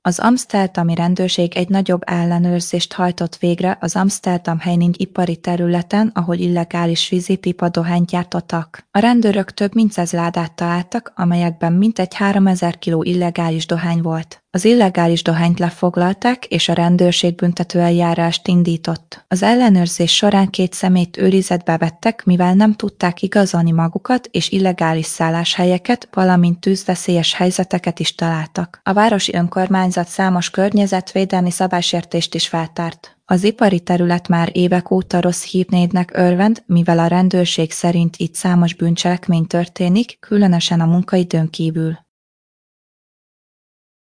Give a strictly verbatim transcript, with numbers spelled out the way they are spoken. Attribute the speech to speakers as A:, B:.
A: Az amszterdami rendőrség egy nagyobb ellenőrzést hajtott végre az Amsterdam Heining ipari területen, ahol illegális vízipipa dohányt gyártottak. A rendőrök több mint száz ládát találtak, amelyekben mintegy háromezer kiló illegális dohány volt. Az illegális dohányt lefoglalták, és a rendőrség büntetőeljárást indított. Az ellenőrzés során két személyt őrizetbe vettek, mivel nem tudták igazolni magukat, és illegális szálláshelyeket, valamint tűzveszélyes helyzeteket is találtak. A városi önkormányzat számos környezetvédelmi szabálysértést is feltárt. Az ipari terület már évek óta rossz hírnévnek örvend, mivel a rendőrség szerint itt számos bűncselekmény történik, különösen a munkaidőn kívül.